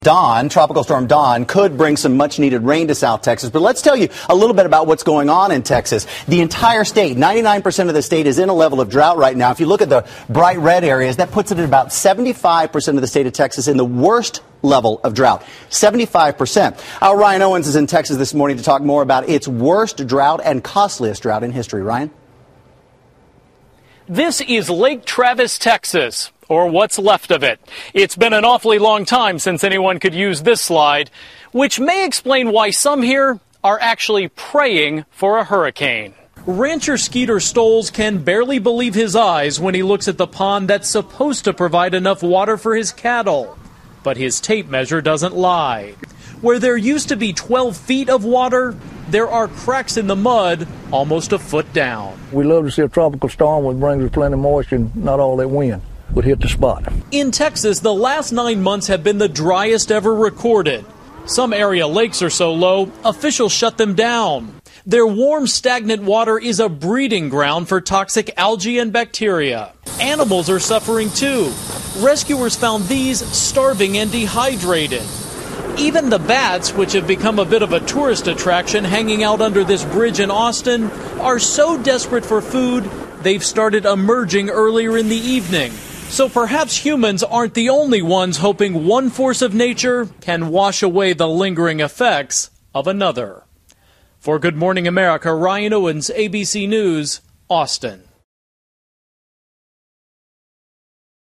Tropical storm Dawn could bring some much needed rain to South Texas. But let's tell you a little bit about what's going on in Texas. The entire state, 99% of the state is in a level of drought right now. If you look at the bright red areas, that puts it at about 75% of the state of Texas in the worst level of drought. 75%. Our Ryan Owens is in Texas this morning to talk more about its worst drought and costliest drought in history. Ryan? This is Lake Travis, Texas, or what's left of it. It's been an awfully long time since anyone could use this slide, which may explain why some here are actually praying for a hurricane. Rancher Skeeter Stoles can barely believe his eyes when he looks at the pond that's supposed to provide enough water for his cattle. But his tape measure doesn't lie. Where there used to be 12 feet of water, there are cracks in the mud almost a foot down. We love to see a tropical storm which brings us plenty of moisture and not all that wind would hit the spot. In Texas, the last 9 months have been the driest ever recorded. Some area lakes are so low, officials shut them down. Their warm, stagnant water is a breeding ground for toxic algae and bacteria. Animals are suffering too. Rescuers found these starving and dehydrated. Even the bats, which have become a bit of a tourist attraction hanging out under this bridge in Austin, are so desperate for food, they've started emerging earlier in the evening. So perhaps humans aren't the only ones hoping one force of nature can wash away the lingering effects of another. For Good Morning America, Ryan Owens, ABC News, Austin.